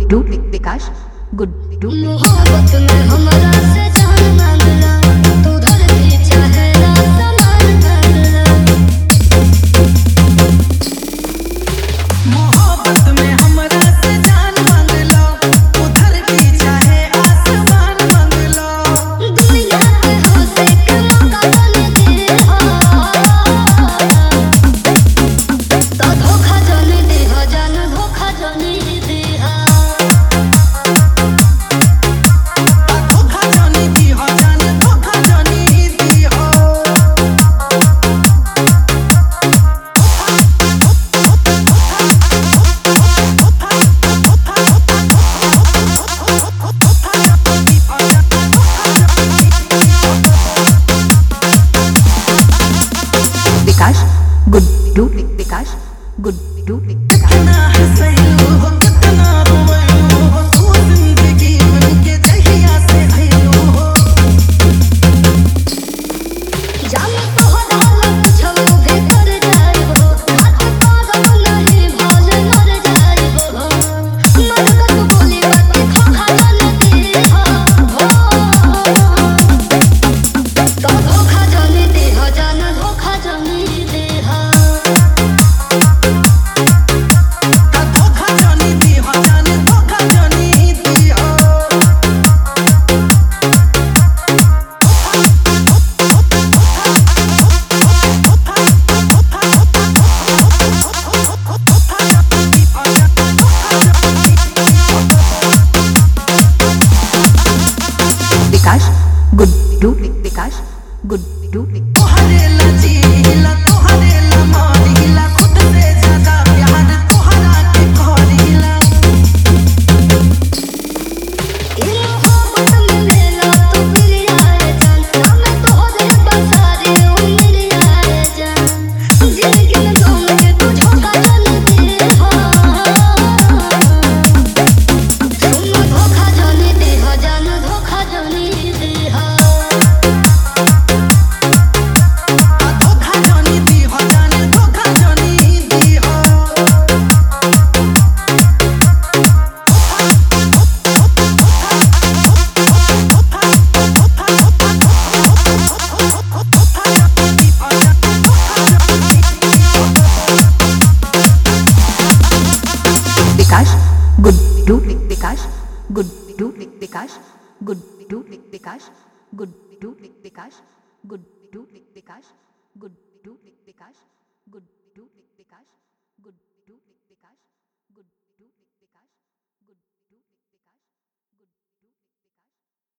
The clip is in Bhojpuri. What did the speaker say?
गुड्डू विकास गुड्डू मोहब्बत में हमरा से जान मांगला तू धरती चाहे आसमान मांगला मोहब्बत में हमरा से जान मांगलो तू धरती चाहे आसमान मांगलो दुनिया के हंसे के मौका बन दे हो तो धोखा जाने दे हो जान धोखा जाने दे हो धोखा जाने दी हो जान धोखा जाने दी हो विकास गुड्डू विकास गुड्डू विकास कितना हंसैलो हो कितना रोवैलो हो तू जिंदगी में के जहिया से आइलो हो जान तोहरा लग छौ भीतर जाए हो हाथ पागल नहीं भाल मर जाए हो मर तक बोली बात धोखा जाने दे हो तो धोखा जाने दे हो जान धोखा जाने दे हो धोखा जाने दी हो जान धोखा जाने दी हो विकास गुड्डू विकास गुड्डू तोहरे लजीला तोहरे लमानीला खुद से ज्यादा प्यार तोहरा के करीला इन मोहब्बत में लेला तू फिर आए जान हम तोहरे बसारे उम्र आए जान जिंदगी में तुम के तू धोखा जाने दे हो तुम धोखा जाने दे हो जान धोखा जाने दे हो धोखा जाने दी हो जान धोखा जाने दी हो विकास गुड्डू विकास गुड्डू विकास गुड्डू विकास गुड्डू विकास गुड्डू विकास गुड्डू विकास गुड्डू विकास गुड्डू विकास गुड्डू विकास गुड्डू विकास